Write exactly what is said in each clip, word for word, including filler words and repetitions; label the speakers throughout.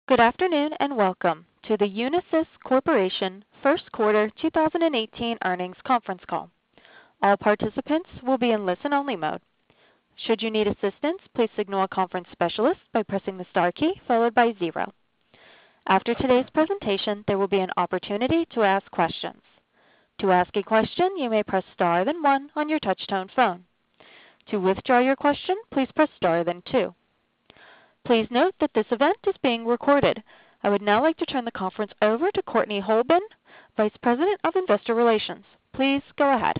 Speaker 1: Good afternoon, and welcome to the Unisys Corporation First Quarter two thousand eighteen Earnings Conference Call. All participants will be in listen-only mode. Should you need assistance, please signal a conference specialist by pressing the star key followed by zero. After today's presentation, there will be an opportunity to ask questions. To ask a question, you may press star then one on your touch-tone phone. To withdraw your question, please press star then two. Please note that this event is being recorded. I would now like to turn the conference over to Courtney Holben, Vice President of Investor Relations. Please go ahead.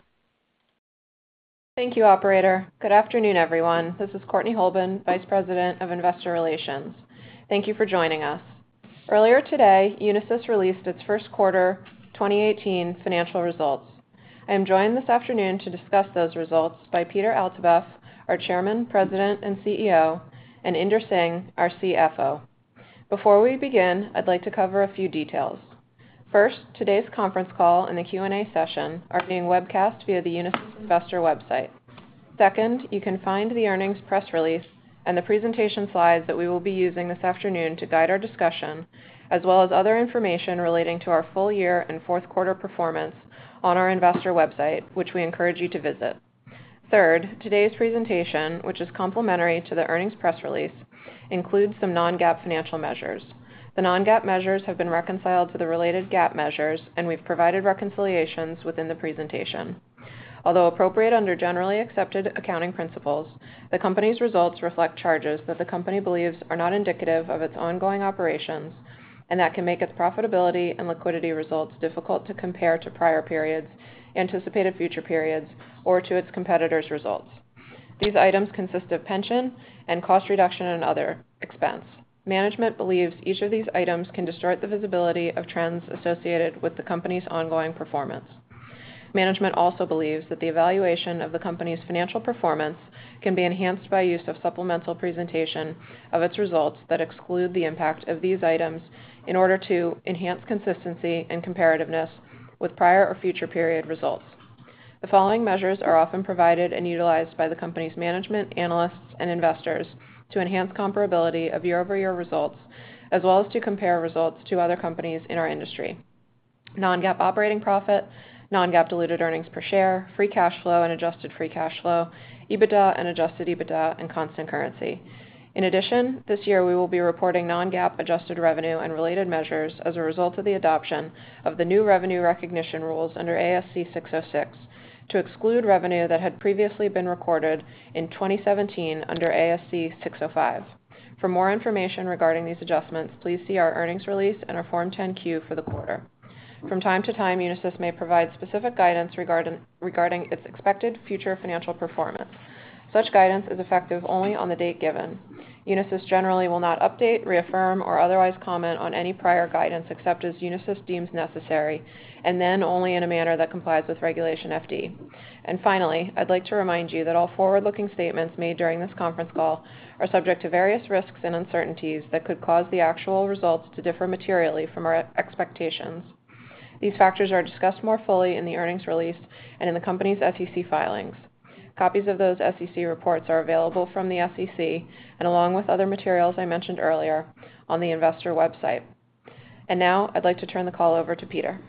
Speaker 2: Thank you, operator. Good afternoon, everyone. This is Courtney Holben, Vice President of Investor Relations. Thank you for joining us. Earlier today, Unisys released its first quarter twenty eighteen financial results. I am joined this afternoon to discuss those results by Peter Altabef, our Chairman, President, and C E O, and Inder Singh, our C F O. Before we begin, I'd like to cover a few details. First, today's conference call and the Q and A session are being webcast via the Unisys Investor website. Second, you can find the earnings press release and the presentation slides that we will be using this afternoon to guide our discussion, as well as other information relating to our full year and fourth quarter performance on our investor website, which we encourage you to visit. Third, today's presentation, which is complementary to the earnings press release, includes some non-GAAP financial measures. The non-GAAP measures have been reconciled to the related GAAP measures, and we've provided reconciliations within the presentation. Although appropriate under generally accepted accounting principles, the company's results reflect charges that the company believes are not indicative of its ongoing operations and that can make its profitability and liquidity results difficult to compare to prior periods, anticipated future periods, or to its competitors' results. These items consist of pension and cost reduction and other expense. Management believes each of these items can distort the visibility of trends associated with the company's ongoing performance. Management also believes that the evaluation of the company's financial performance can be enhanced by use of supplemental presentation of its results that exclude the impact of these items in order to enhance consistency and comparativeness with prior or future period results. The following measures are often provided and utilized by the company's management, analysts, and investors to enhance comparability of year-over-year results, as well as to compare results to other companies in our industry. Non-GAAP operating profit, non-GAAP diluted earnings per share, free cash flow and adjusted free cash flow, EBITDA and adjusted EBITDA, and constant currency. In addition, this year we will be reporting non-GAAP adjusted revenue and related measures as a result of the adoption of the new revenue recognition rules under A S C six oh six to exclude revenue that had previously been recorded in twenty seventeen under A S C six oh five. For more information regarding these adjustments, please see our earnings release and our Form ten Q for the quarter. From time to time, Unisys may provide specific guidance regarding, regarding its expected future financial performance. Such guidance is effective only on the date given. Unisys generally will not update, reaffirm, or otherwise comment on any prior guidance except as Unisys deems necessary, and then only in a manner that complies with Regulation F D. And finally, I'd like to remind you that all forward-looking statements made during this conference call are subject to various risks and uncertainties that could cause the actual results to differ materially from our expectations. These factors are discussed more fully in the earnings release and in the company's S E C filings. Copies of those S E C reports are available from the S E C and along with other materials I mentioned earlier on the investor website. And now I'd like to turn the call over to Peter.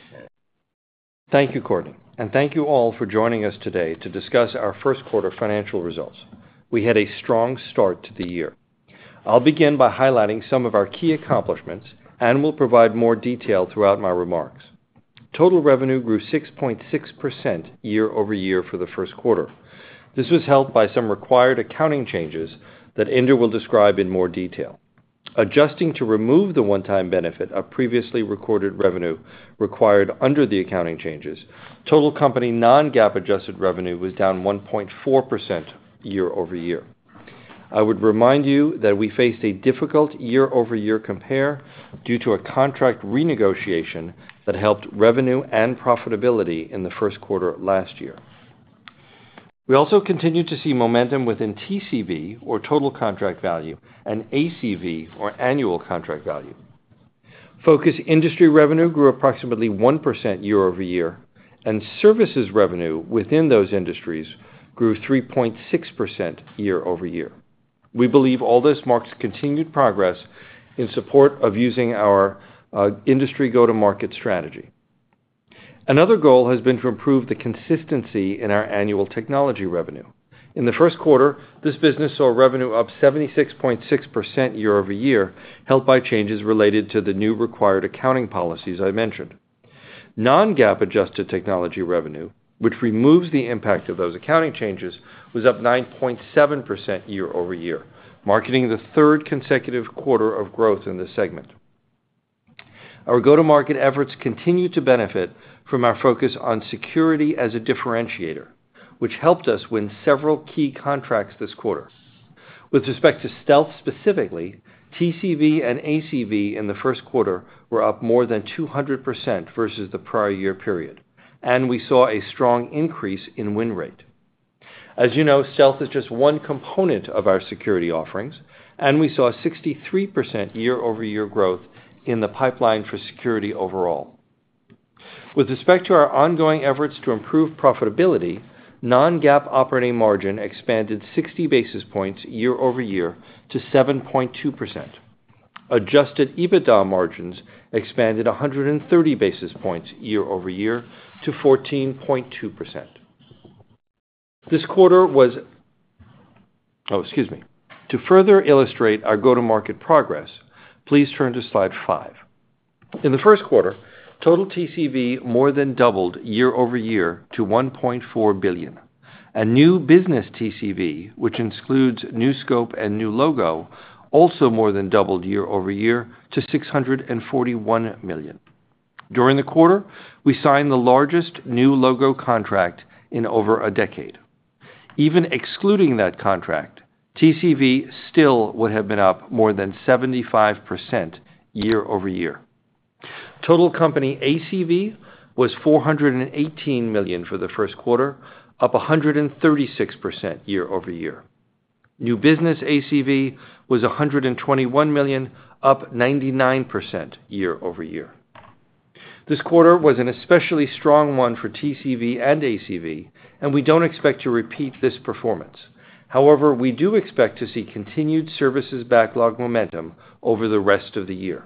Speaker 3: Thank you, Courtney, and thank you all for joining us today to discuss our first quarter financial results. We had a strong start to the year. I'll begin by highlighting some of our key accomplishments and will provide more detail throughout my remarks. Total revenue grew six point six percent year over year for the first quarter. This was helped by some required accounting changes that Inder will describe in more detail. Adjusting to remove the one-time benefit of previously recorded revenue required under the accounting changes, total company non-GAAP adjusted revenue was down one point four percent year over year. I would remind you that we faced a difficult year-over-year compare due to a contract renegotiation that helped revenue and profitability in the first quarter last year. We also continued to see momentum within T C V, or total contract value, and A C V, or annual contract value. Focus industry revenue grew approximately one percent year over year, and services revenue within those industries grew three point six percent year over year. We believe all this marks continued progress in support of using our uh, industry go-to-market strategy. Another goal has been to improve the consistency in our annual technology revenue. In the first quarter, this business saw revenue up seventy-six point six percent year over year, helped by changes related to the new required accounting policies I mentioned. Non-GAAP adjusted technology revenue, which removes the impact of those accounting changes, was up nine point seven percent year over year, marking the third consecutive quarter of growth in this segment. Our go-to-market efforts continue to benefit from our focus on security as a differentiator, which helped us win several key contracts this quarter. With respect to Stealth specifically, T C V and A C V in the first quarter were up more than two hundred percent versus the prior year period, and we saw a strong increase in win rate. As you know, Stealth is just one component of our security offerings, and we saw sixty-three percent year-over-year growth in the pipeline for security overall. With respect to our ongoing efforts to improve profitability, non-GAAP operating margin expanded sixty basis points year-over-year to seven point two percent. Adjusted EBITDA margins expanded one hundred thirty basis points year-over-year to fourteen point two percent. This quarter was, oh, excuse me. To further illustrate our go-to-market progress, please turn to slide five. In the first quarter, total T C V more than doubled year-over-year to one point four billion dollars. And new business T C V, which includes new scope and new logo, also more than doubled year-over-year to six hundred forty-one million dollars. During the quarter, we signed the largest new logo contract in over a decade. Even excluding that contract, T C V still would have been up more than seventy-five percent year-over-year. Total company A C V was four hundred eighteen million dollars for the first quarter, up one hundred thirty-six percent year-over-year. New business A C V was one hundred twenty-one million dollars, up ninety-nine percent year-over-year. This quarter was an especially strong one for T C V and A C V, and we don't expect to repeat this performance. However, we do expect to see continued services backlog momentum over the rest of the year.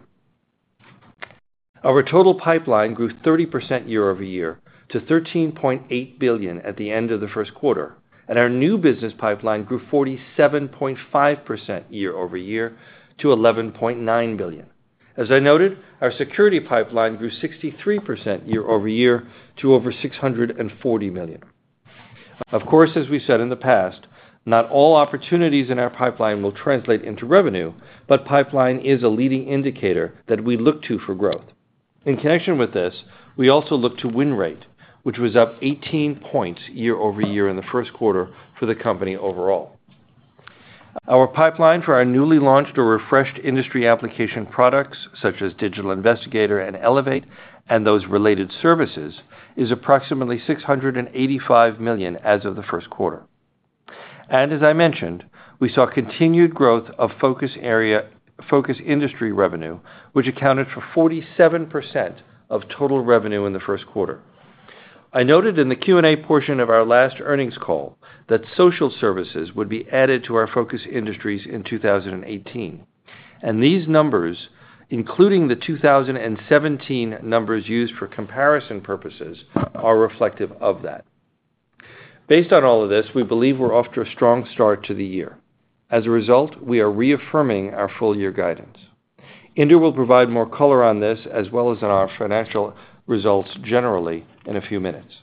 Speaker 3: Our total pipeline grew thirty percent year-over-year to thirteen point eight billion dollars at the end of the first quarter, and our new business pipeline grew forty-seven point five percent year-over-year to eleven point nine billion dollars. As I noted, our security pipeline grew sixty-three percent year-over-year to over six hundred forty million dollars. Of course, as we said in the past, not all opportunities in our pipeline will translate into revenue, but pipeline is a leading indicator that we look to for growth. In connection with this, we also look to win rate, which was up eighteen points year-over-year in the first quarter for the company overall. Our pipeline for our newly launched or refreshed industry application products, such as Digital Investigator and Elevate, and those related services, is approximately six hundred eighty-five million dollars as of the first quarter. And as I mentioned, we saw continued growth of focus area, focus industry revenue, which accounted for forty-seven percent of total revenue in the first quarter. I noted in the Q and A portion of our last earnings call that social services would be added to our focus industries in two thousand eighteen. And these numbers, including the two thousand seventeen numbers used for comparison purposes, are reflective of that. Based on all of this, we believe we're off to a strong start to the year. As a result, we are reaffirming our full-year guidance. Inder will provide more color on this as well as on our financial results generally in a few minutes.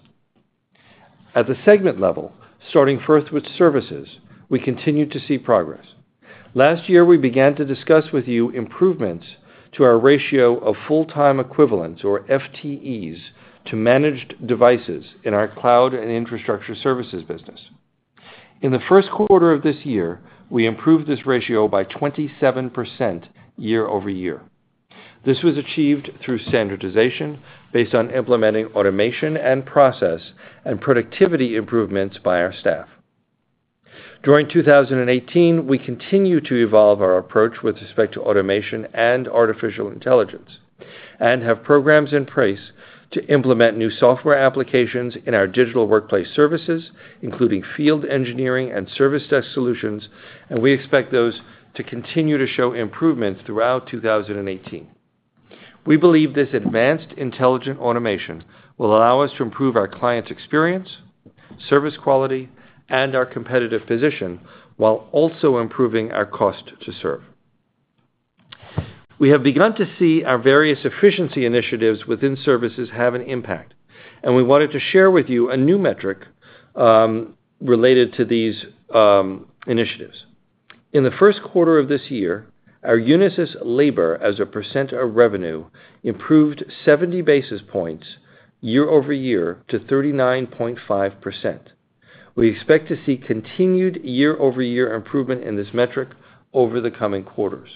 Speaker 3: At the segment level, starting first with services, we continue to see progress. Last year, we began to discuss with you improvements to our ratio of full-time equivalents, or F T Es, to managed devices in our cloud and infrastructure services business. In the first quarter of this year, we improved this ratio by twenty-seven percent year-over-year. This was achieved through standardization based on implementing automation and process and productivity improvements by our staff. During two thousand eighteen, we continue to evolve our approach with respect to automation and artificial intelligence, and have programs in place to implement new software applications in our digital workplace services, including field engineering and service desk solutions, and we expect those to continue to show improvements throughout two thousand eighteen. We believe this advanced intelligent automation will allow us to improve our clients' experience, service quality, and our competitive position while also improving our cost to serve. We have begun to see our various efficiency initiatives within services have an impact, and we wanted to share with you a new metric um, related to these um, initiatives. In the first quarter of this year, our Unisys labor as a percent of revenue improved seventy basis points year over year to thirty-nine point five percent. We expect to see continued year-over-year improvement in this metric over the coming quarters.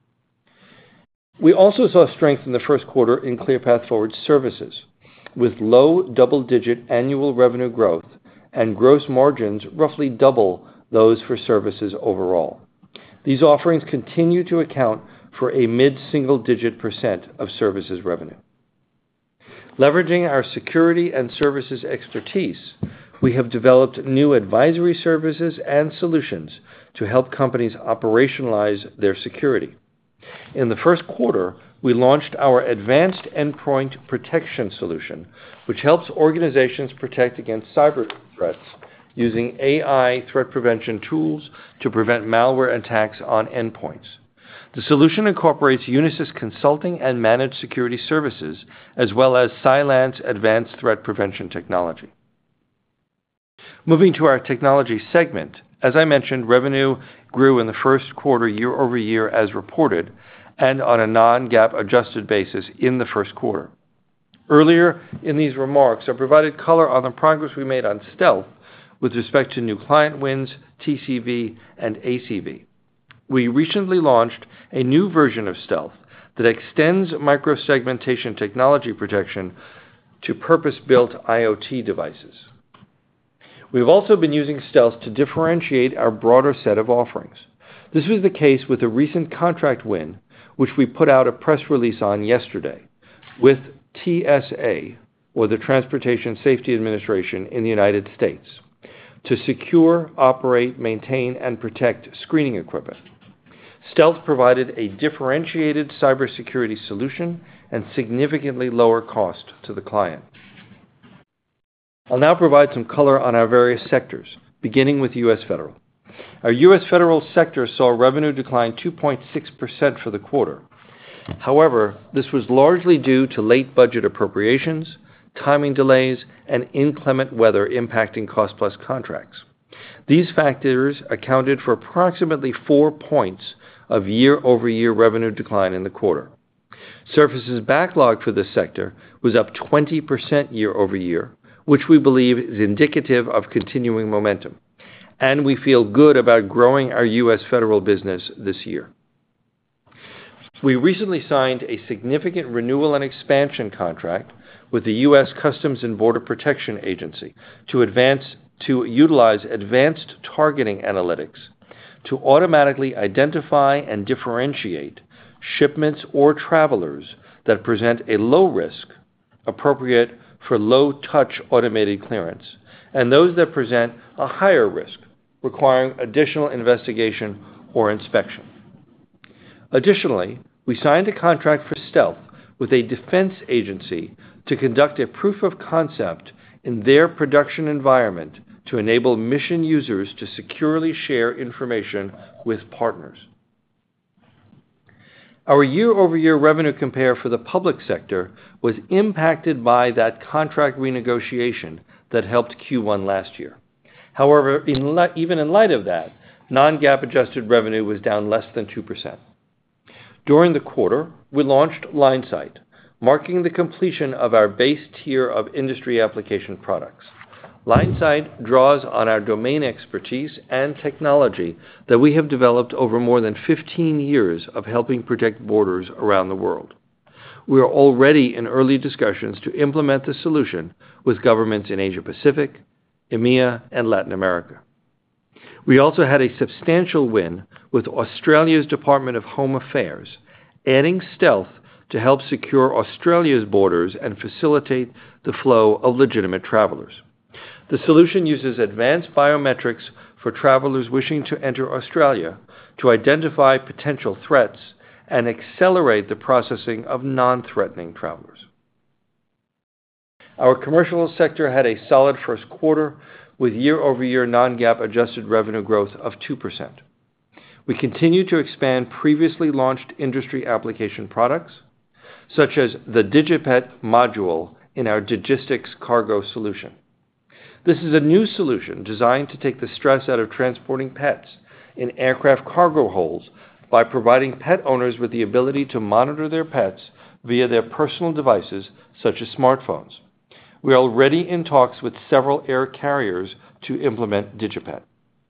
Speaker 3: We also saw strength in the first quarter in ClearPath Forward services, with low double-digit annual revenue growth and gross margins roughly double those for services overall. These offerings continue to account for a mid-single-digit percent of services revenue. Leveraging our security and services expertise, we have developed new advisory services and solutions to help companies operationalize their security. In the first quarter, we launched our Advanced Endpoint Protection solution, which helps organizations protect against cyber threats using A I threat prevention tools to prevent malware attacks on endpoints. The solution incorporates Unisys consulting and managed security services, as well as Cylance advanced threat prevention technology. Moving to our technology segment, as I mentioned, revenue grew in the first quarter year over year as reported and on a non-GAAP adjusted basis in the first quarter. Earlier in these remarks, I provided color on the progress we made on Stealth with respect to new client wins, T C V, and A C V. We recently launched a new version of Stealth that extends microsegmentation technology protection to purpose-built I O T devices. We've also been using Stealth to differentiate our broader set of offerings. This was the case with a recent contract win, which we put out a press release on yesterday, with T S A, or the Transportation Safety Administration in the United States, to secure, operate, maintain, and protect screening equipment. Stealth provided a differentiated cybersecurity solution and significantly lower cost to the client. I'll now provide some color on our various sectors, beginning with U S Federal. Our U S Federal sector saw revenue decline two point six percent for the quarter. However, this was largely due to late budget appropriations, timing delays, and inclement weather impacting cost-plus contracts. These factors accounted for approximately four points of year-over-year revenue decline in the quarter. Services backlog for this sector was up twenty percent year-over-year, which we believe is indicative of continuing momentum, and we feel good about growing our U S Federal business this year. We recently signed a significant renewal and expansion contract with the U S Customs and Border Protection Agency to advance to utilize advanced targeting analytics to automatically identify and differentiate shipments or travelers that present a low risk, appropriate for low-touch automated clearance, and those that present a higher risk, requiring additional investigation or inspection. Additionally, we signed a contract for Stealth with a defense agency to conduct a proof of concept in their production environment to enable mission users to securely share information with partners. Our year-over-year revenue compare for the public sector was impacted by that contract renegotiation that helped Q one last year. However, in li- even in light of that, non-GAAP adjusted revenue was down less than two percent. During the quarter, we launched LineSight, marking the completion of our base tier of industry application products. LineSight draws on our domain expertise and technology that we have developed over more than fifteen years of helping protect borders around the world. We are already in early discussions to implement the solution with governments in Asia Pacific, EMEA, and Latin America. We also had a substantial win with Australia's Department of Home Affairs, adding Stealth to help secure Australia's borders and facilitate the flow of legitimate travelers. The solution uses advanced biometrics for travelers wishing to enter Australia to identify potential threats and accelerate the processing of non-threatening travelers. Our commercial sector had a solid first quarter with year-over-year non-GAAP adjusted revenue growth of two percent. We continue to expand previously launched industry application products, such as the DigiPet module in our Digistics Cargo solution. This is a new solution designed to take the stress out of transporting pets in aircraft cargo holds by providing pet owners with the ability to monitor their pets via their personal devices, such as smartphones. We are already in talks with several air carriers to implement DigiPet.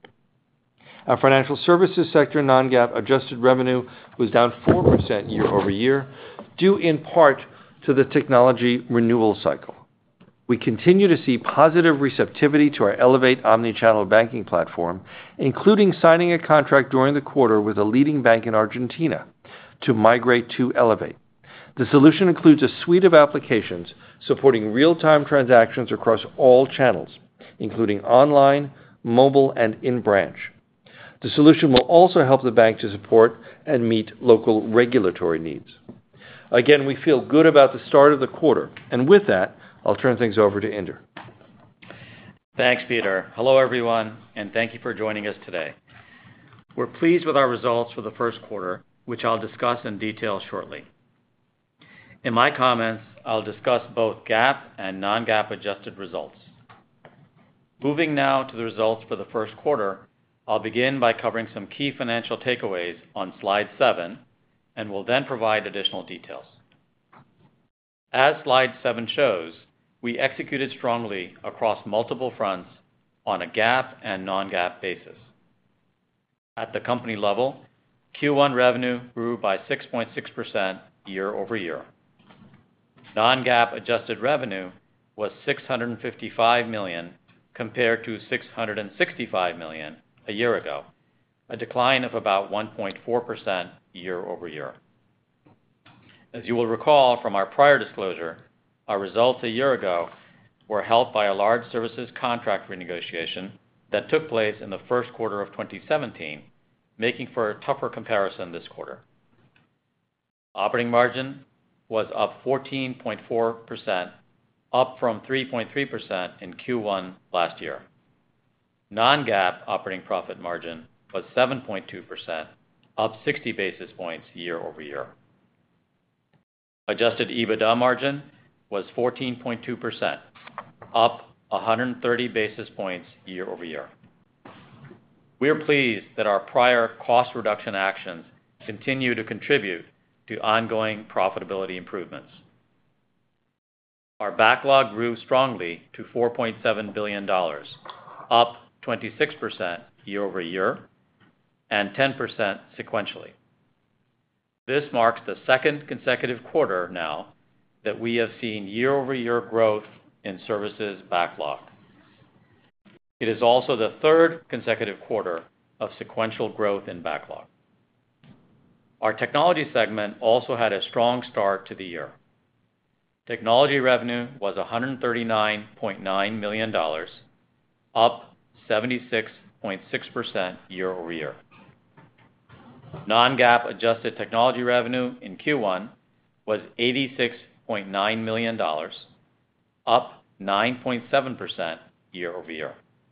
Speaker 3: Our financial services sector non-GAAP adjusted revenue was down four percent year-over-year, due in part to the technology renewal cycle. We continue to see positive receptivity to our Elevate omnichannel banking platform, including signing a contract during the quarter with a leading bank in Argentina to migrate to Elevate. The solution includes a suite of applications supporting real-time transactions across all channels, including online, mobile, and in-branch. The solution will also help the bank to support and meet local regulatory needs. Again, we feel good about the start of the quarter, and with that, I'll turn things over to Inder.
Speaker 4: Thanks, Peter. Hello, everyone, and thank you for joining us today. We're pleased with our results for the first quarter, which I'll discuss in detail shortly. In my comments, I'll discuss both GAAP and non-GAAP adjusted results. Moving now to the results for the first quarter, I'll begin by covering some key financial takeaways on slide seven, and will then provide additional details. As slide seven shows, we executed strongly across multiple fronts on a GAAP and non-GAAP basis. At the company level, Q one revenue grew by six point six percent year-over-year. Non-GAAP adjusted revenue was six hundred fifty-five million dollars compared to six hundred sixty-five million dollars a year ago, a decline of about one point four percent year-over-year. As you will recall from our prior disclosure, our results a year ago were helped by a large services contract renegotiation that took place in the first quarter of twenty seventeen, making for a tougher comparison this quarter. Operating margin was up fourteen point four percent, up from three point three percent in Q one last year. Non-GAAP operating profit margin was seven point two percent, up sixty basis points year-over-year. Adjusted EBITDA margin was fourteen point two percent, up one hundred thirty basis points year-over-year. We are pleased that our prior cost reduction actions continue to contribute to ongoing profitability improvements. Our backlog grew strongly to four point seven billion dollars, up twenty-six percent year-over-year and ten percent sequentially. This marks the second consecutive quarter now that we have seen year-over-year growth in services backlog. It is also the third consecutive quarter of sequential growth in backlog. Our technology segment also had a strong start to the year. Technology revenue was one hundred thirty-nine point nine million dollars, up seventy-six point six percent year-over-year. Non-GAAP adjusted technology revenue in Q one was eighty-six point nine million dollars, up nine point seven percent year-over-year.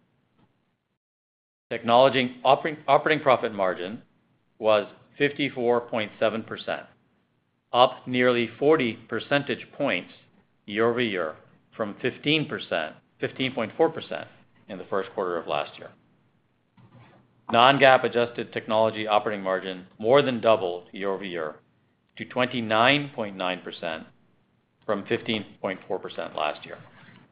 Speaker 4: Technology operating, operating profit margin was fifty-four point seven percent, up nearly forty percentage points year-over-year from fifteen percent, fifteen point four percent in the first quarter of last year. Non-GAAP adjusted technology operating margin more than doubled year-over-year to twenty-nine point nine percent from fifteen point four percent last year.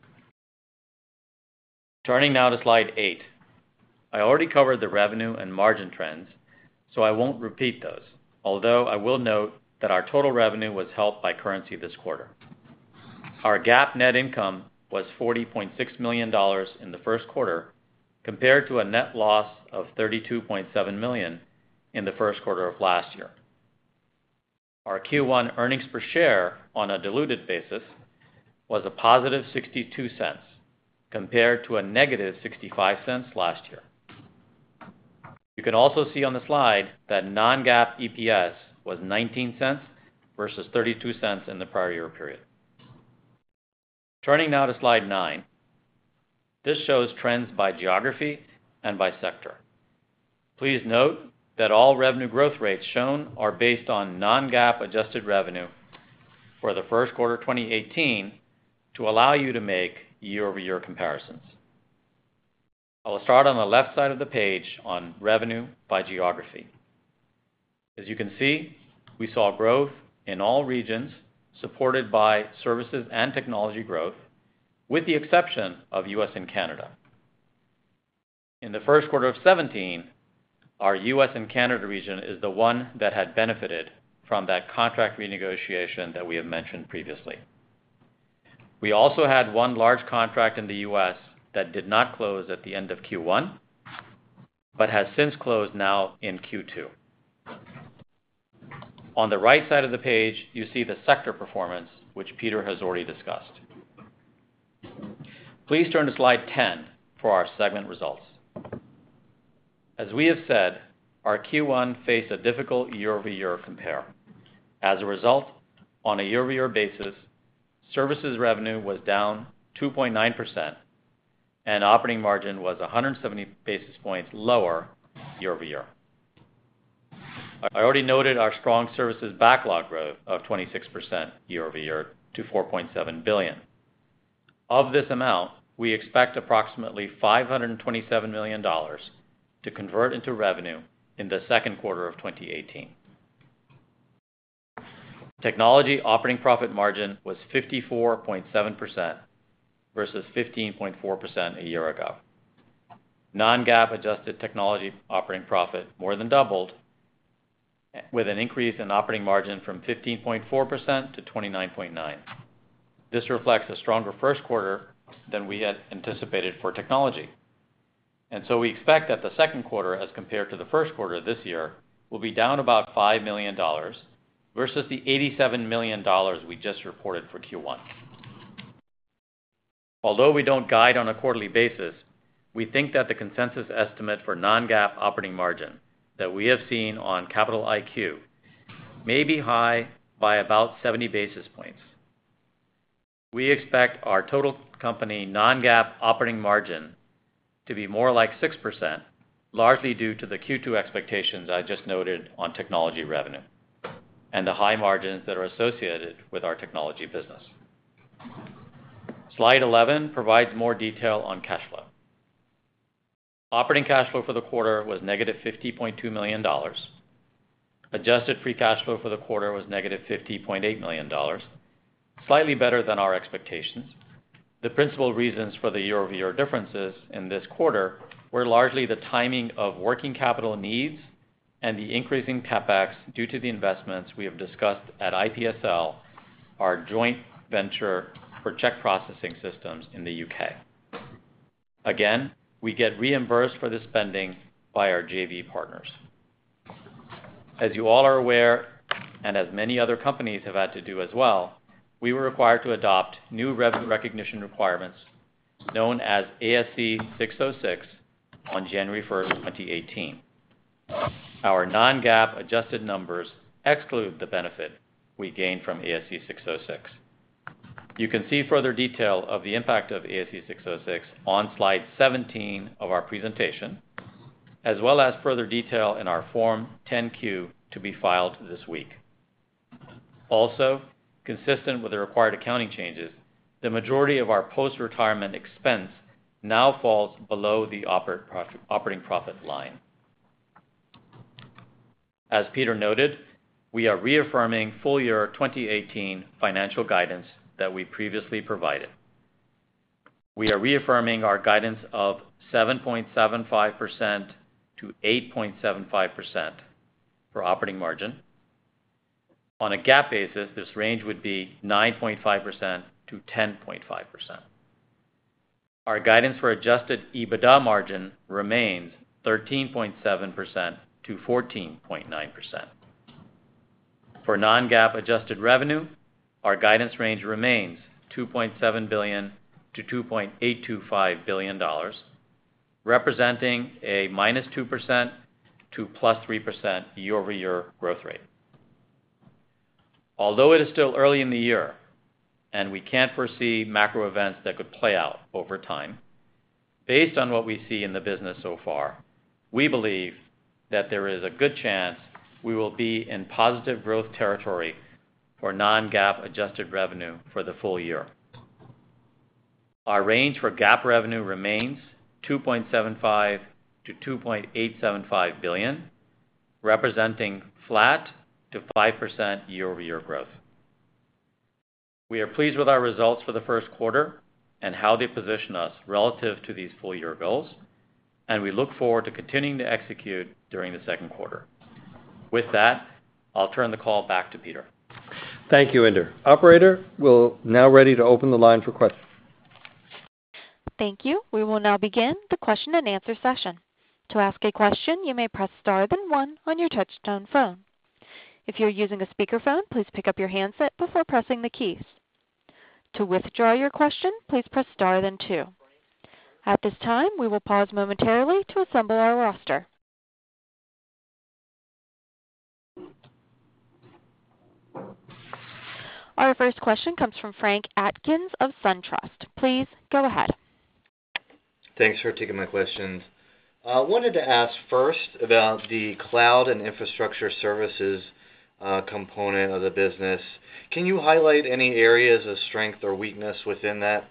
Speaker 4: Turning now to slide eight. I already covered the revenue and margin trends, so I won't repeat those, although I will note that our total revenue was helped by currency this quarter. Our GAAP net income was forty point six million dollars in the first quarter, compared to a net loss of thirty-two point seven million dollars in the first quarter of last year. Our Q one earnings per share on a diluted basis was a positive sixty-two cents, compared to a negative sixty-five cents last year. You can also see on the slide that non-GAAP E P S was nineteen cents versus thirty-two cents in the prior year period. Turning now to slide nine. This shows trends by geography and by sector. Please note that all revenue growth rates shown are based on non-GAAP adjusted revenue for the first quarter twenty eighteen to allow you to make year-over-year comparisons. I will start on the left side of the page on revenue by geography. As you can see, we saw growth in all regions supported by services and technology growth, with the exception of U S and Canada. In the first quarter of seventeen, our U S and Canada region is the one that had benefited from that contract renegotiation that we have mentioned previously. We also had one large contract in the U S that did not close at the end of Q one, but has since closed now in Q two. On the right side of the page, you see the sector performance, which Peter has already discussed. Please turn to slide ten for our segment results. As we have said, our Q one faced a difficult year-over-year compare. As a result, on a year-over-year basis, services revenue was down two point nine percent, and operating margin was one hundred seventy basis points lower year-over-year. I already noted our strong services backlog growth of twenty-six percent year-over-year to four point seven billion dollars. Of this amount, we expect approximately five hundred twenty-seven million dollars to convert into revenue in the second quarter of twenty eighteen. Technology operating profit margin was fifty-four point seven percent versus fifteen point four percent a year ago. Non-GAAP adjusted technology operating profit more than doubled, with an increase in operating margin from fifteen point four percent to twenty-nine point nine percent. This reflects a stronger first quarter than we had anticipated for technology. And so we expect that the second quarter, as compared to the first quarter this year, will be down about five million dollars versus the eighty-seven million dollars we just reported for Q one. Although we don't guide on a quarterly basis, we think that the consensus estimate for non-GAAP operating margin that we have seen on Capital I Q may be high by about seventy basis points. We expect our total company non-GAAP operating margin to be more like six percent, largely due to the Q two expectations I just noted on technology revenue and the high margins that are associated with our technology business. Slide eleven provides more detail on cash flow. Operating cash flow for the quarter was negative fifty point two million dollars. Adjusted free cash flow for the quarter was negative fifty point eight million dollars, slightly better than our expectations. The principal reasons for the year-over-year differences in this quarter were largely the timing of working capital needs and the increasing CapEx due to the investments we have discussed at I P S L, our joint venture for check processing systems in the U K. Again, we get reimbursed for this spending by our J V partners. As you all are aware, and as many other companies have had to do as well, we were required to adopt new revenue recognition requirements known as A S C six oh six on January first, twenty eighteen. Our non-GAAP adjusted numbers exclude the benefit we gained from A S C six oh six. You can see further detail of the impact of A S C six oh six on slide seventeen of our presentation, as well as further detail in our Form ten Q to be filed this week. Also, consistent with the required accounting changes, the majority of our post-retirement expense now falls below the operating profit line. As Peter noted, we are reaffirming full year twenty eighteen financial guidance that we previously provided. We are reaffirming our guidance of seven point seven five percent to eight point seven five percent for operating margin. On a GAAP basis, this range would be nine point five percent to ten point five percent. Our guidance for adjusted EBITDA margin remains thirteen point seven percent to fourteen point nine percent. For non-GAAP adjusted revenue, our guidance range remains two point seven billion dollars to two point eight two five billion dollars, representing a minus two percent to plus three percent year-over-year growth rate. Although it is still early in the year, and we can't foresee macro events that could play out over time, based on what we see in the business so far, we believe that there is a good chance we will be in positive growth territory for non-GAAP adjusted revenue for the full year. Our range for GAAP revenue remains two point seven five to two point eight seven five billion, representing flat to five percent year-over-year growth. We are pleased with our results for the first quarter and how they position us relative to these full-year goals, and we look forward to continuing to execute during the second quarter. With that, I'll turn the call back to Peter.
Speaker 3: Thank you, Inder. Operator, we're now ready to open the line for questions.
Speaker 1: Thank you. We will now begin the question and answer session. To ask a question, you may press star then one on your touch-tone phone. If you're using a speakerphone, please pick up your handset before pressing the keys. To withdraw your question, please press star then two. At this time, we will pause momentarily to assemble our roster. Our first question comes from Frank Atkins of SunTrust. Please go ahead.
Speaker 5: Thanks for taking my questions. I uh, wanted to ask first about the cloud and infrastructure services uh, component of the business. Can you highlight any areas of strength or weakness within that?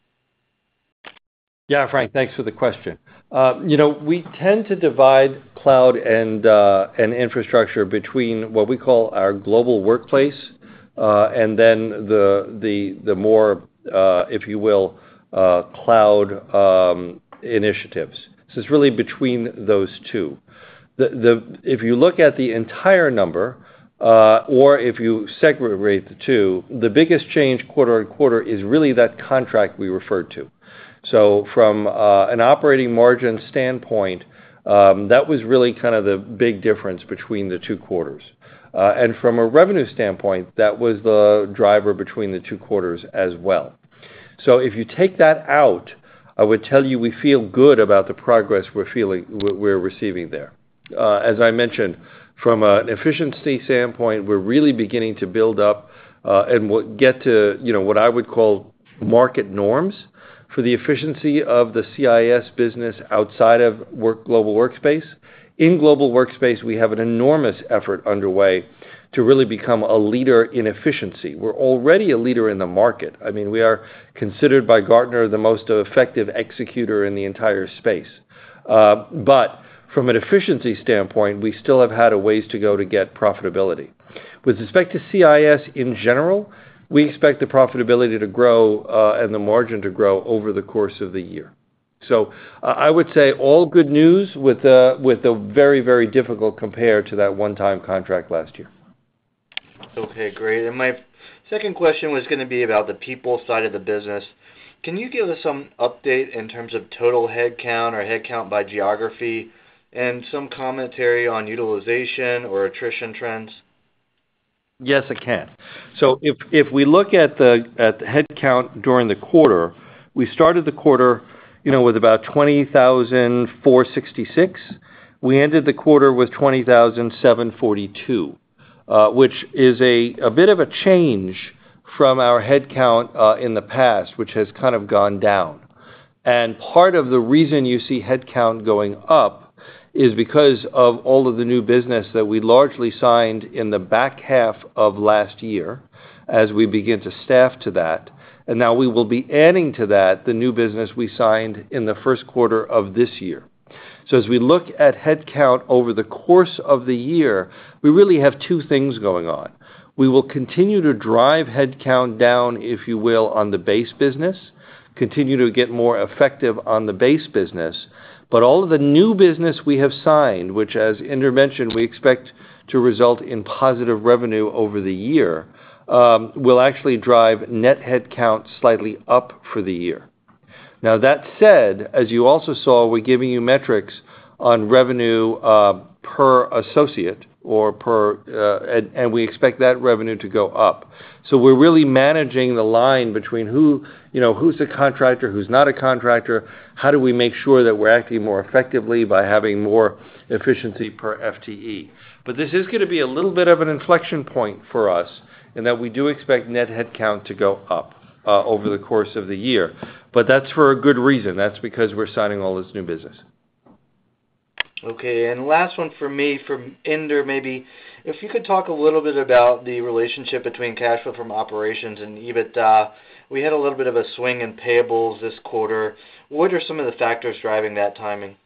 Speaker 3: Yeah, Frank, thanks for the question. Uh, you know, we tend to divide cloud and uh, and infrastructure between what we call our global workplace uh, and then the the the more, uh, if you will, uh, cloud um, initiatives. So it's really between those two. The the if you look at the entire number, uh, or if you segregate the two, the biggest change quarter on quarter is really that contract we referred to. So from uh, an operating margin standpoint, um, that was really kind of the big difference between the two quarters. Uh, and from a revenue standpoint, that was the driver between the two quarters as well. So if you take that out, I would tell you we feel good about the progress we're feeling we're receiving there. Uh, as I mentioned, from an efficiency standpoint, we're really beginning to build up uh, and we'll get to you know what I would call market norms for the efficiency of the C I S business outside of work, Global Workspace. In Global Workspace, we have an enormous effort underway to really become a leader in efficiency. We're already a leader in the market. I mean, we are considered by Gartner the most effective executor in the entire space. Uh, but from an efficiency standpoint, we still have had a ways to go to get profitability. With respect to C I S in general, we expect the profitability to grow uh, and the margin to grow over the course of the year. So uh, I would say all good news with a, with a very, very difficult compare to that one-time contract last year.
Speaker 5: Okay, great. And my second question was going to be about the people side of the business. Can you give us some update in terms of total headcount or headcount by geography and some commentary on utilization or attrition trends?
Speaker 3: Yes, I can. So if if we look at the at the headcount during the quarter, we started the quarter, you know, with about twenty thousand four hundred sixty-six. We ended the quarter with twenty thousand seven hundred forty-two, uh, which is a, a bit of a change from our headcount uh, in the past, which has kind of gone down. And part of the reason you see headcount going up is because of all of the new business that we largely signed in the back half of last year as we begin to staff to that. And now we will be adding to that the new business we signed in the first quarter of this year. So as we look at headcount over the course of the year, we really have two things going on. We will continue to drive headcount down, if you will, on the base business, continue to get more effective on the base business. But all of the new business we have signed, which as Inder mentioned, we expect to result in positive revenue over the year, um, will actually drive net headcount slightly up for the year. Now that said, as you also saw, we're giving you metrics on revenue uh, per associate, or per, uh, and, and we expect that revenue to go up. So we're really managing the line between who, you know, who's a contractor, who's not a contractor. How do we make sure that we're acting more effectively by having more efficiency per F T E? But this is going to be a little bit of an inflection point for us in that we do expect net headcount to go up uh, over the course of the year. But that's for a good reason. That's because we're signing all this new business.
Speaker 5: Okay, and last one for me, from Inder, maybe, if you could talk a little bit about the relationship between cash flow from operations and EBITDA. We had a little bit of a swing in payables this quarter. What are some of the factors driving that timing?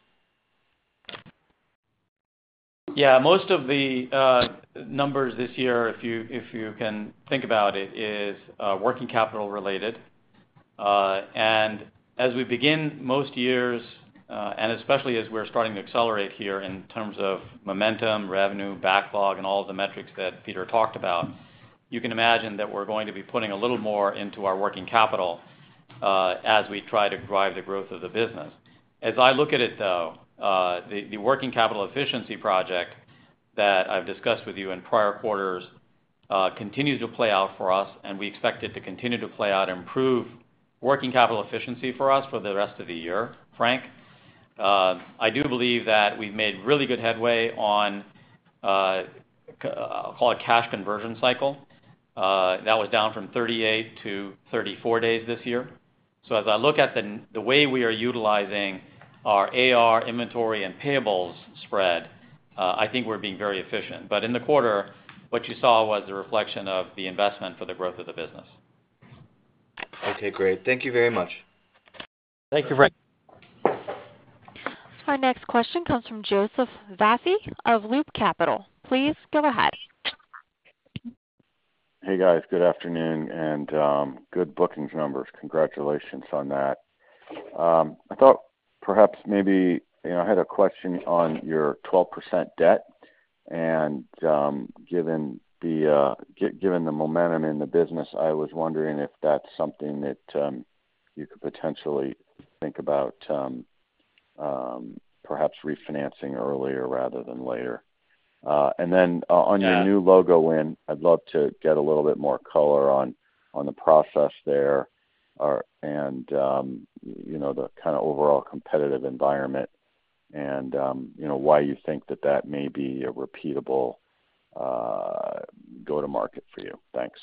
Speaker 4: Yeah, most of the uh, numbers this year, if you if you can think about it, is uh, working capital related. Uh, and as we begin most years, uh, and especially as we're starting to accelerate here in terms of momentum, revenue, backlog, and all of the metrics that Peter talked about, you can imagine that we're going to be putting a little more into our working capital uh, as we try to drive the growth of the business. As I look at it, though, uh, the, the working capital efficiency project that I've discussed with you in prior quarters uh, continues to play out for us, and we expect it to continue to play out and improve working capital efficiency for us for the rest of the year, Frank. Uh, I do believe that we've made really good headway on, uh, I'll call it cash conversion cycle. Uh, that was down from thirty-eight to thirty-four days this year. So as I look at the, the way we are utilizing our A R, inventory, and payables spread, uh, I think we're being very efficient. But in the quarter, what you saw was the reflection of the investment for the growth of the business.
Speaker 5: Okay, great. Thank you very much.
Speaker 3: Thank you, Frank.
Speaker 1: Our next question comes from Joseph Vafi of Loop Capital. Please go ahead.
Speaker 6: Hey guys, good afternoon, and um, good bookings numbers. Congratulations on that. Um, I thought perhaps maybe, you know, I had a question on your twelve percent debt, and um, given the uh, g- given the momentum in the business, I was wondering if that's something that um, you could potentially think about um, um, perhaps refinancing earlier rather than later. Uh, and then uh, on
Speaker 4: yeah.
Speaker 6: your new logo win, I'd love to get a little bit more color on, on the process there, or, and um, you know, the kind of overall competitive environment, and um, you know, why you think that that may be a repeatable uh, go-to-market for you. Thanks.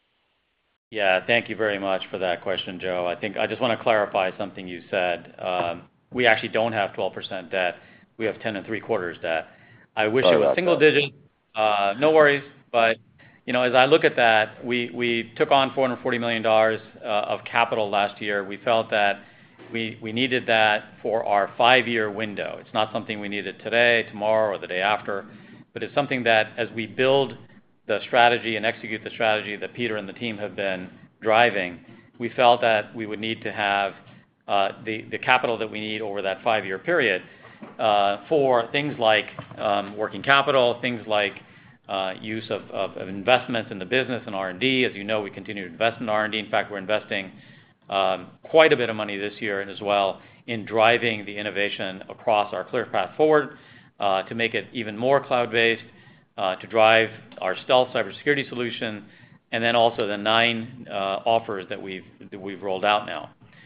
Speaker 4: Yeah, thank you very much for that question, Joe. I think I just want to clarify something you said. Um, we actually don't have twelve percent debt. We have ten and three quarters debt. I wish
Speaker 6: Sorry
Speaker 4: it was single
Speaker 6: that.
Speaker 4: digit. Uh, no worries. But, you know, as I look at that, we, we took on four hundred forty million dollars uh, of capital last year. We felt that we, we needed that for our five-year window. It's not something we needed today, tomorrow, or the day after, but it's something that as we build the strategy and execute the strategy that Peter and the team have been driving, we felt that we would need to have uh, the, the capital that we need over that five-year period uh, for things like um, working capital, things like uh, use of, of, of investments in the business and R and D. As you know, we continue to invest in R and D. In fact, we're investing um, quite a bit of money this year as well in driving the innovation across our ClearPath Forward uh, to make it even more cloud-based, uh, to drive our stealth cybersecurity solution, and then also the nine uh, offers that we've that we've rolled out now.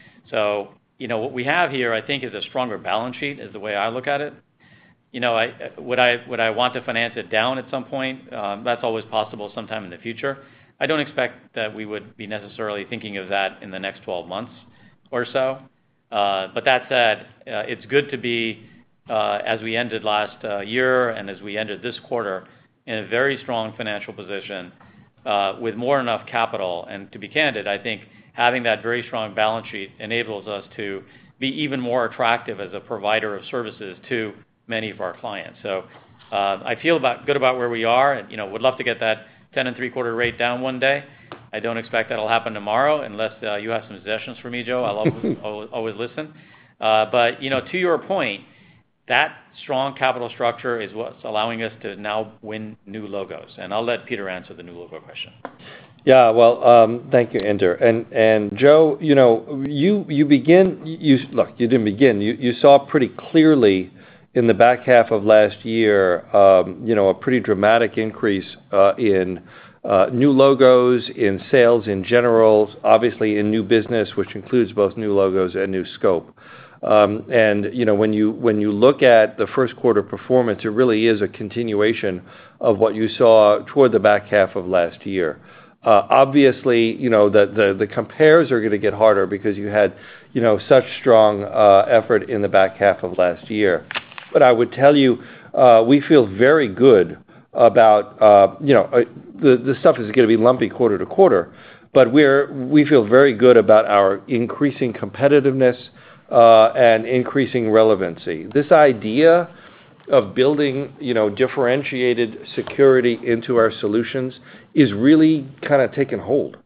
Speaker 4: So, you know, what we have here, I think, is a stronger balance sheet, is the way I look at it. You know, I, would I would I want to finance it down at some point? Um, that's always possible sometime in the future. I don't expect that we would be necessarily thinking of that in the next twelve months or so. Uh, but that said, uh, it's good to be, uh, as we ended last uh, year and as we ended this quarter, in a very strong financial position uh, with more than enough capital. And to be candid, I think having that very strong balance sheet enables us to be even more attractive as a provider of services to many of our clients. So uh, I feel about, good about where we are, and you know, would love to get that ten and three quarter rate down one day. I don't expect that'll happen tomorrow unless uh, you have some suggestions for me, Joe. I'll always, always, always listen. Uh, but you know, to your point, that strong capital structure is what's allowing us to now win new logos. And I'll let Peter answer the new logo question.
Speaker 3: Yeah, well, um, thank you, Inder. And and Joe, you know, you you begin. You look, you didn't begin. You you saw pretty clearly in the back half of last year, um, you know, a pretty dramatic increase uh, in uh, new logos, in sales in general, obviously in new business, which includes both new logos and new scope. Um, and you know, when you when you look at the first quarter performance, it really is a continuation of what you saw toward the back half of last year. Uh, obviously, you know, the, the, the compares are going to get harder because you had, you know, such strong uh, effort in the back half of last year. But I would tell you, uh, we feel very good about, uh, you know, uh, the, the stuff is going to be lumpy quarter to quarter, but we're, we feel very good about our increasing competitiveness uh, and increasing relevancy. This idea of building, you know, differentiated security into our solutions is really kind of taken hold.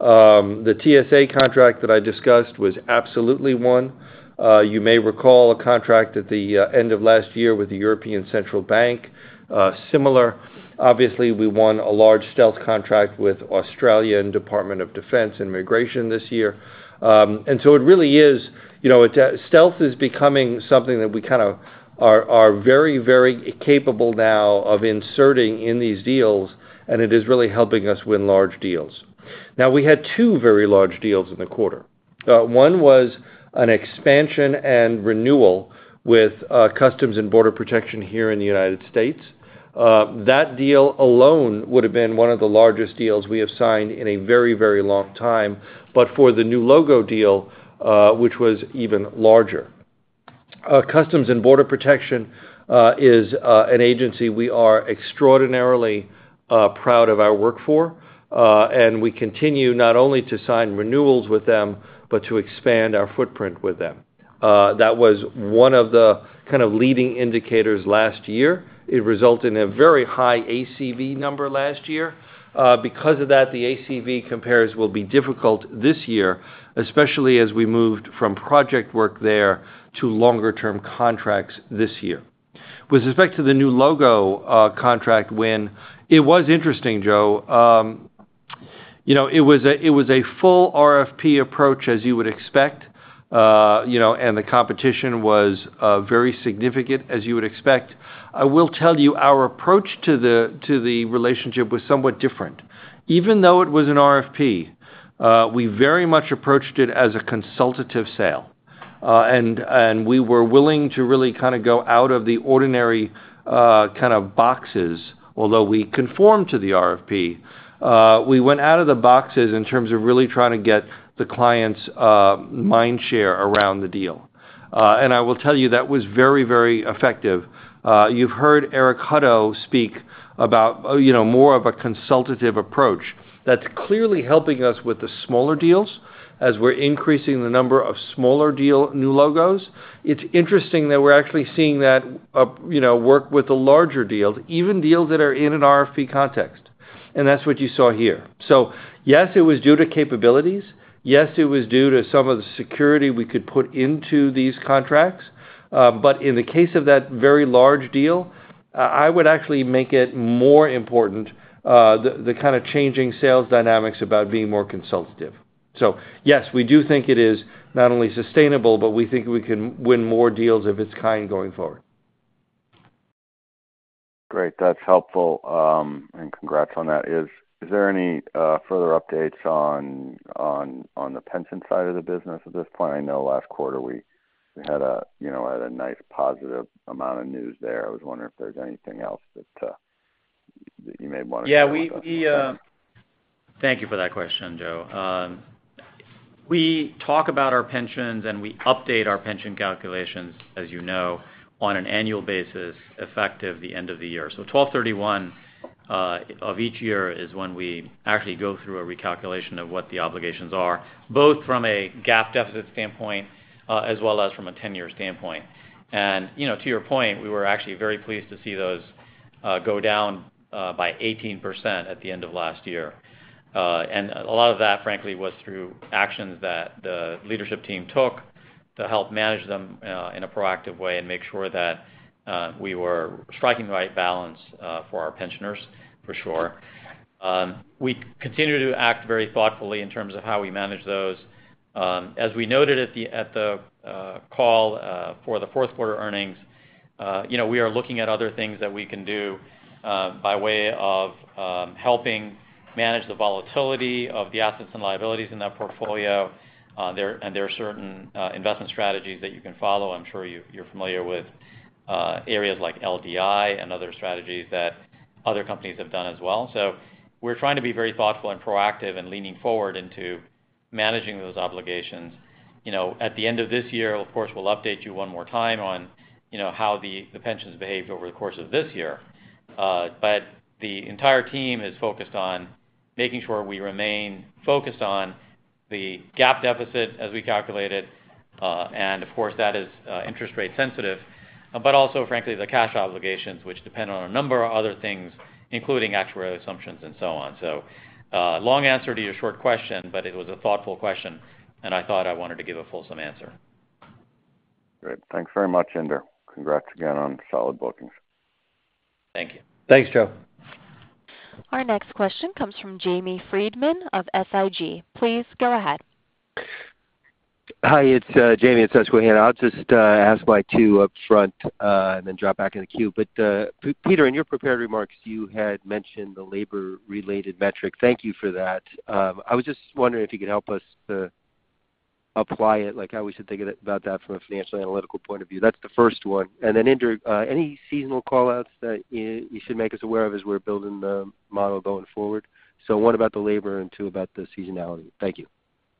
Speaker 3: Um, the T S A contract that I discussed was absolutely one. Uh, you may recall a contract at the uh, end of last year with the European Central Bank, uh, similar. Obviously, we won a large stealth contract with Australian Department of Defense and Immigration this year. Um, and so it really is, you know, it, uh, stealth is becoming something that we kind of are, are very, very capable now of inserting in these deals, and it is really helping us win large deals. Now, we had two very large deals in the quarter. Uh, one was an expansion and renewal with uh, Customs and Border Protection here in the United States. Uh, that deal alone would have been one of the largest deals we have signed in a very, very long time, but for the new logo deal, uh, which was even larger. Uh, Customs and Border Protection uh, is uh, an agency we are extraordinarily uh, proud of our work for, uh, and we continue not only to sign renewals with them, but to expand our footprint with them. Uh, that was one of the kind of leading indicators last year. It resulted in a very high A C V number last year. Uh, because of that, the A C V compares will be difficult this year, especially as we moved from project work there to longer-term contracts this year. With respect to the new logo uh, contract win, it was interesting, Joe. Um, you know, it was a it was a full R F P approach, as you would expect. Uh, you know, and the competition was uh, very significant, as you would expect. I will tell you, our approach to the to the relationship was somewhat different. Even though it was an R F P, uh, we very much approached it as a consultative sale, uh, and and we were willing to really kind of go out of the ordinary uh, kind of boxes. Although we conformed to the R F P, uh, we went out of the boxes in terms of really trying to get the client's uh, mind share around the deal. Uh, and I will tell you that was very, very effective. Uh, you've heard Eric Hutto speak about, uh, you know, more of a consultative approach. That's clearly helping us with the smaller deals as we're increasing the number of smaller deal new logos. It's interesting that we're actually seeing that, uh, you know, work with the larger deals, even deals that are in an R F P context. And that's what you saw here. So, yes, it was due to capabilities. Yes, it was due to some of the security we could put into these contracts. Uh, but in the case of that very large deal, uh, I would actually make it more important, uh, the, the kind of changing sales dynamics about being more consultative. So, yes, we do think it is not only sustainable, but we think we can win more deals of its kind going forward.
Speaker 6: Great. That's helpful, um, and congrats on that. Is is there any uh, further updates on on on the pension side of the business at this point? I know last quarter we, we had a you know had a nice positive amount of news there. I was wondering if there's anything else that uh, that you may want to.
Speaker 4: Yeah, we we uh, thank you for that question, Joe. Um, we talk about our pensions and we update our pension calculations, as you know, on an annual basis, effective the end of the year. So twelve thirty-one uh, of each year is when we actually go through a recalculation of what the obligations are, both from a GAAP deficit standpoint uh, as well as from a ten-year standpoint. And, you know, to your point, we were actually very pleased to see those uh, go down uh, by eighteen percent at the end of last year. Uh, and a lot of that, frankly, was through actions that the leadership team took to help manage them uh, in a proactive way and make sure that uh, we were striking the right balance uh, for our pensioners, for sure. Um, we continue to act very thoughtfully in terms of how we manage those. Um, as we noted at the at the uh, call uh, for the fourth quarter earnings, uh, you know, we are looking at other things that we can do uh, by way of um, helping manage the volatility of the assets and liabilities in that portfolio. Uh, there and there are certain uh, investment strategies that you can follow. I'm sure you, you're familiar with uh, areas like L D I and other strategies that other companies have done as well. So we're trying to be very thoughtful and proactive and leaning forward into managing those obligations. You know, at the end of this year, of course, we'll update you one more time on, you know, how the, the pensions behaved over the course of this year. Uh, but the entire team is focused on making sure we remain focused on the GAAP deficit as we calculate it, uh, and of course that is uh, interest rate sensitive, uh, but also, frankly, the cash obligations, which depend on a number of other things, including actuarial assumptions and so on. So, uh, long answer to your short question, but it was a thoughtful question, and I thought I wanted to give a fulsome answer.
Speaker 6: Great. Thanks very much, Inder. Congrats again on solid bookings.
Speaker 4: Thank you.
Speaker 3: Thanks, Joe.
Speaker 1: Our next question comes from Jamie Friedman of S I G. Please go ahead.
Speaker 7: Hi, it's uh, Jamie at Susquehanna. I'll just uh, ask my two up front uh, and then drop back in the queue. But uh, P- Peter, in your prepared remarks, you had mentioned the labor-related metric. Thank you for that. Um, I was just wondering if you could help us to apply it, like how we should think about that from a financial analytical point of view. That's the first one. And then, Inder, uh, any seasonal call-outs that you, you should make us aware of as we're building the model going forward? So one about the labor and two about the seasonality. Thank you.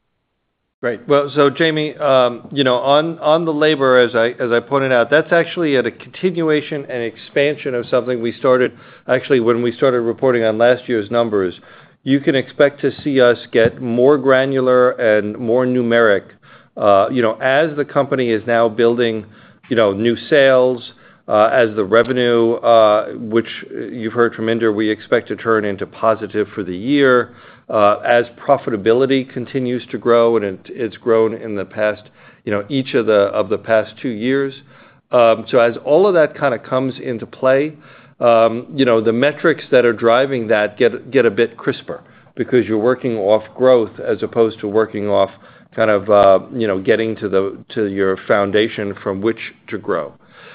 Speaker 3: Great. Well, so Jamie, um, you know, on, on the labor, as I as I pointed out, that's actually at a continuation and expansion of something we started, actually, when we started reporting on last year's numbers. You can expect to see us get more granular and more numeric, uh, you know, as the company is now building, you know, new sales, uh, as the revenue, uh, which you've heard from Inder, we expect to turn into positive for the year. Uh, as profitability continues to grow, and it, it's grown in the past, you know, each of the of the past two years. Um, so as all of that kind of comes into play, um, you know, the metrics that are driving that get get a bit crisper because you're working off growth as opposed to working off kind of uh, you know getting to the to your foundation from which to grow.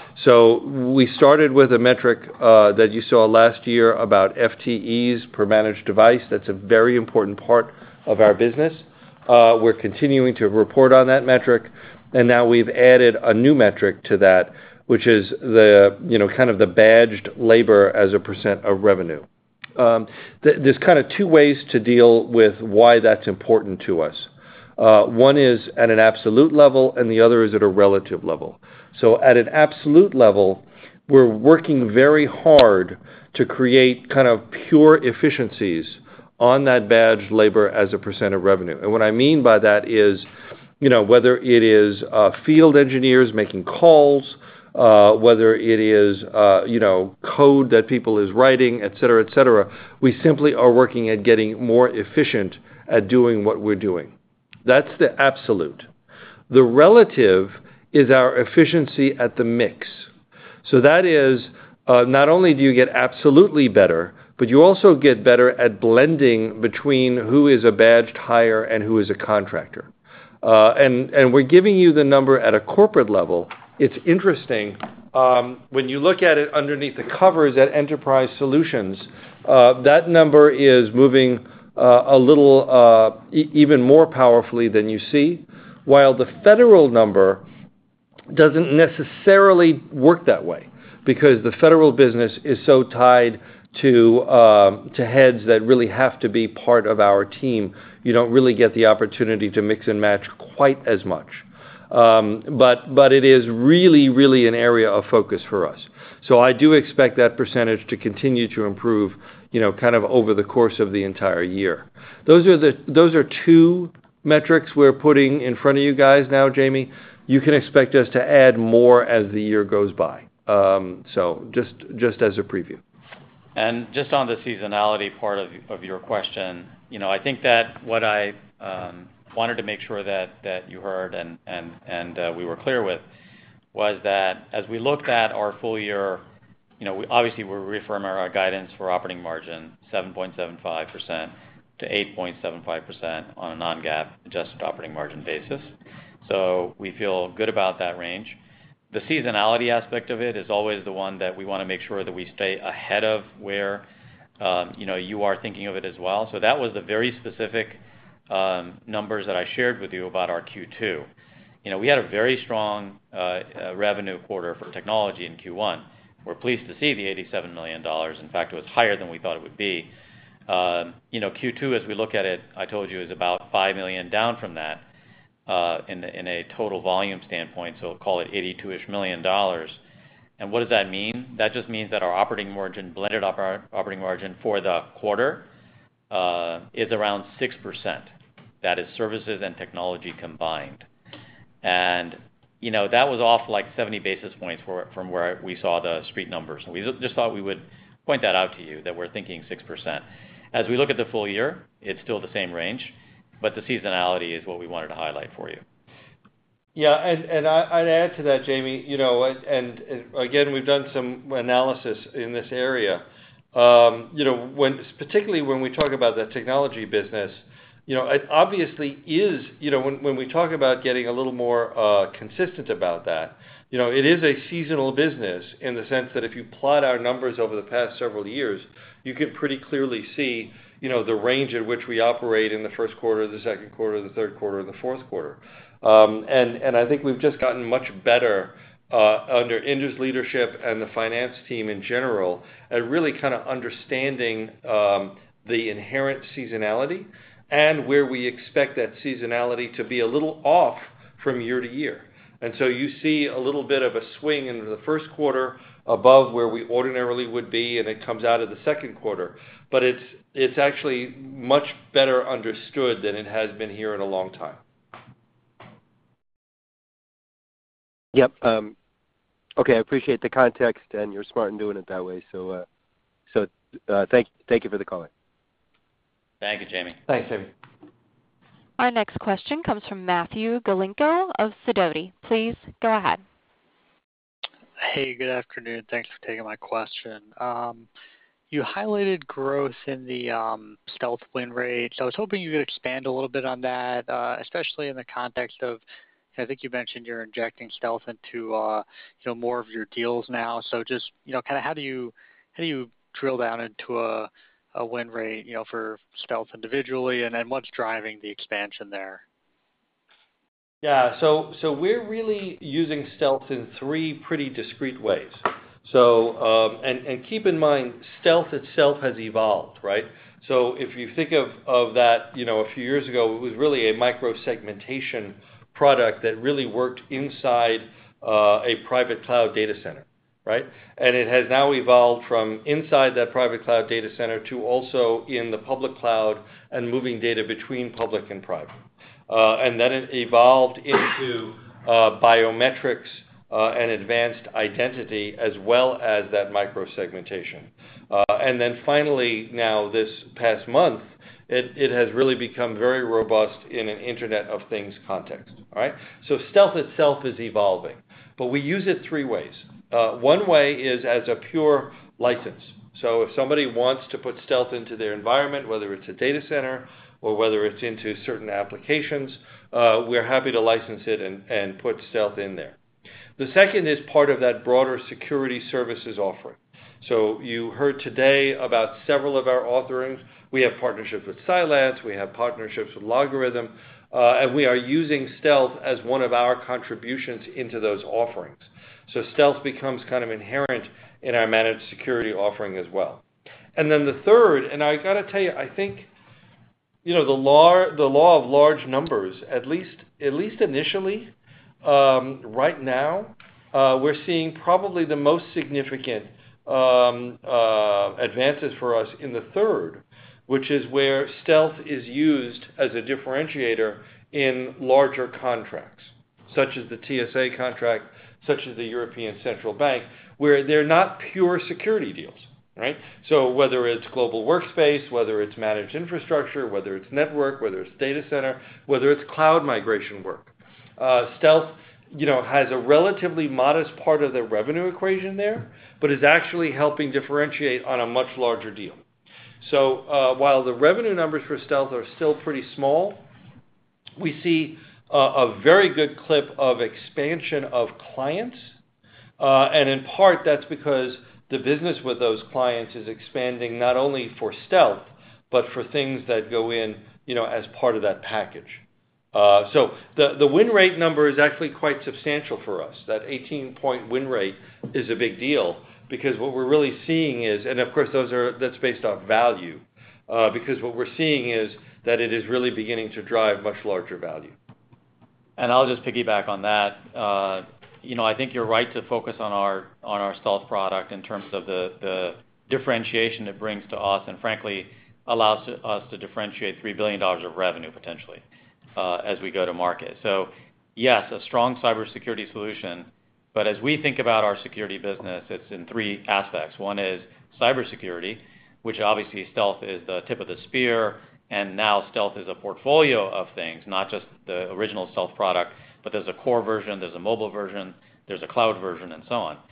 Speaker 3: So we started with a metric uh, that you saw last year about F T Es per managed device. That's a very important part of our business. Uh, we're continuing to report on that metric, and now we've added a new metric to that, which is the, you know, kind of the badged labor as a percent of revenue. Um, th- there's kind of two ways to deal with why that's important to us. Uh, one is at an absolute level, and the other is at a relative level. So at an absolute level, we're working very hard to create kind of pure efficiencies on that badged labor as a percent of revenue. And what I mean by that is, you know, whether it is uh, field engineers making calls, uh, whether it is, uh, you know, code that people is writing, et cetera, et cetera, we simply are working at getting more efficient at doing what we're doing. That's the absolute. The relative is our efficiency at the mix. So that is, uh, not only do you get absolutely better, but you also get better at blending between who is a badged hire and who is a contractor. Uh, and, and we're giving you the number at a corporate level. It's interesting. Um, when you look at it underneath the covers at Enterprise Solutions, uh, that number is moving uh, a little uh, e- even more powerfully than you see, while the federal number doesn't necessarily work that way because the federal business is so tied to um, to heads that really have to be part of our team. You don't really get the opportunity to mix and match quite as much. Um, but but it is really, really an area of focus for us. So I do expect that percentage to continue to improve, you know, kind of over the course of the entire year. Those are the those are two metrics we're putting in front of you guys now, Jamie. You can expect us to add more as the year goes by. Um, so just just as a preview.
Speaker 4: And just on the seasonality part of, of your question, you know, I think that what I um, wanted to make sure that, that you heard and, and, and uh, we were clear with was that as we looked at our full year, you know, we, obviously we're reaffirming our guidance for operating margin, seven point seven five percent to eight point seven five percent on a non-GAAP adjusted operating margin basis. So we feel good about that range. The seasonality aspect of it is always the one that we want to make sure that we stay ahead of where um, you know you are thinking of it as well. So that was the very specific um, numbers that I shared with you about our Q two. You know, we had a very strong uh, uh, revenue quarter for technology in Q one. We're pleased to see the eighty-seven million dollars. In fact, it was higher than we thought it would be. Uh, you know, Q two, as we look at it, I told you, is about five million dollars down from that. Uh, in, in a total volume standpoint, so call it eighty-two-ish million dollars. And what does that mean? That just means that our operating margin, blended op- operating margin for the quarter uh, is around six percent. That is services and technology combined. And, you know, that was off like seventy basis points for, from where we saw the street numbers. And we just thought we would point that out to you, that we're thinking six percent. As we look at the full year, it's still the same range. But the seasonality is what we wanted to highlight for you.
Speaker 3: Yeah, and, and I, I'd add to that, Jamie, you know, and, and again, we've done some analysis in this area. Um, you know, when particularly when we talk about the technology business, you know, it obviously is, you know, when, when we talk about getting a little more uh, consistent about that, you know, it is a seasonal business in the sense that if you plot our numbers over the past several years, you can pretty clearly see, you know, the range at which we operate in the first quarter, the second quarter, the third quarter, and the fourth quarter. Um, and, and I think we've just gotten much better uh, under Indra's leadership and the finance team in general at really kind of understanding um, the inherent seasonality and where we expect that seasonality to be a little off from year to year. And so you see a little bit of a swing into the first quarter above where we ordinarily would be, and it comes out of the second quarter. But it's it's actually much better understood than it has been here in a long time.
Speaker 7: Yep. Um, okay, I appreciate the context, and you're smart in doing it that way. So, uh, so uh, thank thank you for the call.
Speaker 4: Thank you, Jamie.
Speaker 3: Thanks, Jamie.
Speaker 1: Our next question comes from Matthew Galinko of Sidoti. Please go ahead.
Speaker 8: Hey, good afternoon. Thanks for taking my question. Um, you highlighted growth in the um, stealth win rate. So I was hoping you could expand a little bit on that, uh, especially in the context of, I think you mentioned you're injecting stealth into uh, you know more of your deals now. So just you know, kind of how do you how do you drill down into a a win rate, you know, for stealth individually, and then what's driving the expansion there?
Speaker 3: Yeah, so so we're really using stealth in three pretty discrete ways. So um, and and keep in mind, stealth itself has evolved, right? So if you think of of that, you know, a few years ago, it was really a micro-segmentation product that really worked inside uh, a private cloud data center, right? And it has now evolved from inside that private cloud data center to also in the public cloud and moving data between public and private. Uh, and then it evolved into uh, biometrics uh, and advanced identity as well as that micro-segmentation. Uh, and then finally, now this past month, It, it has really become very robust in an Internet of Things context. All right? So stealth itself is evolving, but we use it three ways. Uh, one way is as a pure license. So if somebody wants to put stealth into their environment, whether it's a data center or whether it's into certain applications, uh, we're happy to license it and, and put stealth in there. The second is part of that broader security services offering. So you heard today about several of our offerings. We have partnerships with Cylance, we have partnerships with Logarithm, uh, and we are using stealth as one of our contributions into those offerings. So stealth becomes kind of inherent in our managed security offering as well. And then the third, and I got to tell you, I think, you know, the law, the law of large numbers, at least, at least initially, um, right now, uh, we're seeing probably the most significant um, uh, advances for us in the third, which is where stealth is used as a differentiator in larger contracts, such as the T S A contract, such as the European Central Bank, where they're not pure security deals, right? So whether it's global workspace, whether it's managed infrastructure, whether it's network, whether it's data center, whether it's cloud migration work, uh, stealth, you know, has a relatively modest part of the revenue equation there, but is actually helping differentiate on a much larger deal. So uh, while the revenue numbers for stealth are still pretty small, we see uh, a very good clip of expansion of clients Uh, and in part, that's because the business with those clients is expanding not only for stealth, but for things that go in, you know, as part of that package. Uh, so the, the win rate number is actually quite substantial for us. That eighteen-point win rate is a big deal because what we're really seeing is, and of course those are that's based off value, uh, because what we're seeing is that it is really beginning to drive much larger value.
Speaker 4: And I'll just piggyback on that. Uh, you know, I think you're right to focus on our on our stealth product in terms of the, the differentiation it brings to us, and frankly allows us to differentiate three billion dollars of revenue potentially uh, as we go to market. So yes, a strong cybersecurity solution, but as we think about our security business, it's in three aspects. One is cybersecurity, which obviously stealth is the tip of the spear, and now stealth is a portfolio of things, not just the original stealth product, but there's a core version, there's a mobile version, there's a cloud version, and so on.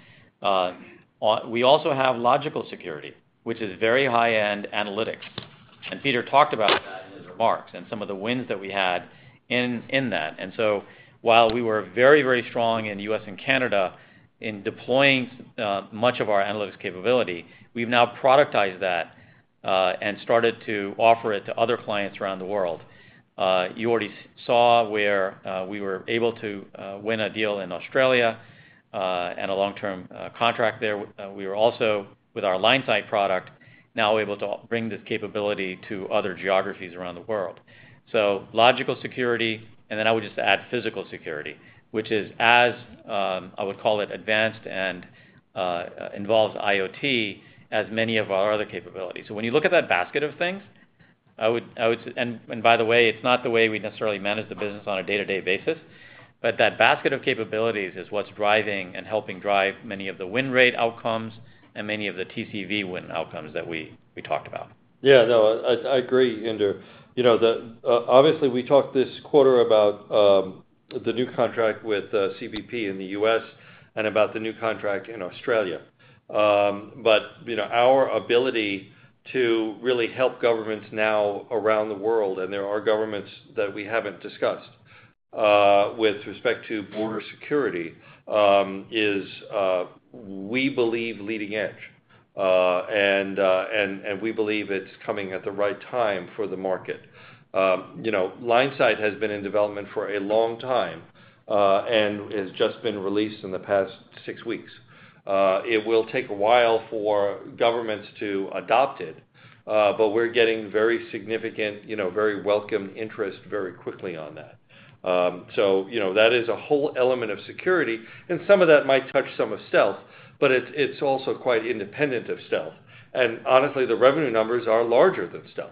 Speaker 4: Uh, we also have logical security, which is very high-end analytics. And Peter talked about that in his remarks and some of the wins that we had in, in that. And so while we were very, very strong in the U S and Canada in deploying uh, much of our analytics capability, we've now productized that uh, and started to offer it to other clients around the world. Uh, you already saw where uh, we were able to uh, win a deal in Australia uh, and a long-term uh, contract there. Uh, we were also, with our LineSight product, now able to bring this capability to other geographies around the world. So logical security, and then I would just add physical security, which is as, um, I would call it, advanced and uh, involves IoT as many of our other capabilities. So when you look at that basket of things, I would, I would, and, and by the way, it's not the way we necessarily manage the business on a day-to-day basis, but that basket of capabilities is what's driving and helping drive many of the win rate outcomes and many of the T C V win outcomes that we, we talked about.
Speaker 3: Yeah, no, I, I agree, Inder. You know, the, uh, obviously we talked this quarter about um, the new contract with uh, C B P in the U S and about the new contract in Australia. Um, but, you know, our ability to really help governments now around the world, and there are governments that we haven't discussed, uh, with respect to border security, um, is, uh, we believe, leading edge. Uh, and, uh, and, and we believe it's coming at the right time for the market. Um, you know, LineSight has been in development for a long time uh, and has just been released in the past six weeks. Uh, it will take a while for governments to adopt it, uh, but we're getting very significant, you know, very welcome interest very quickly on that. Um, so, you know, that is a whole element of security, and some of that might touch some of stealth, but it, it's also quite independent of stealth. And honestly, the revenue numbers are larger than stealth.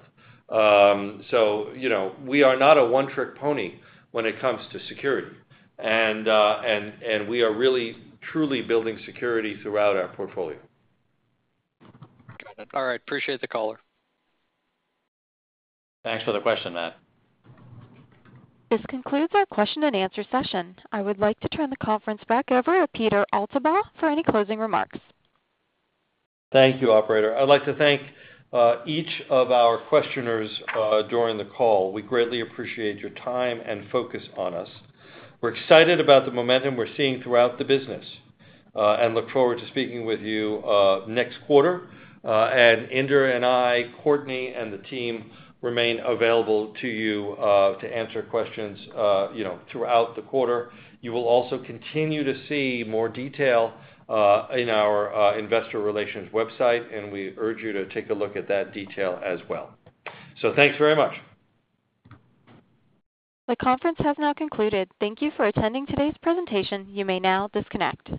Speaker 3: Um, so, you know, we are not a one-trick pony when it comes to security. And, uh, and, and we are really, truly building security throughout our portfolio.
Speaker 8: Got it. All right. Appreciate the caller.
Speaker 4: Thanks for the question, Matt.
Speaker 1: This concludes our question and answer session. I would like to turn the conference back over to Peter Altabach for any closing remarks.
Speaker 3: Thank you, operator. I'd like to thank uh, each of our questioners uh, during the call. We greatly appreciate your time and focus on us. We're excited about the momentum we're seeing throughout the business uh, and look forward to speaking with you uh, next quarter. Uh, and Inder and I, Courtney, and the team remain available to you uh, to answer questions uh, you know, throughout the quarter. You will also continue to see more detail uh, in our uh, investor relations website, and we urge you to take a look at that detail as well. So thanks very much.
Speaker 1: The conference has now concluded. Thank you for attending today's presentation. You may now disconnect.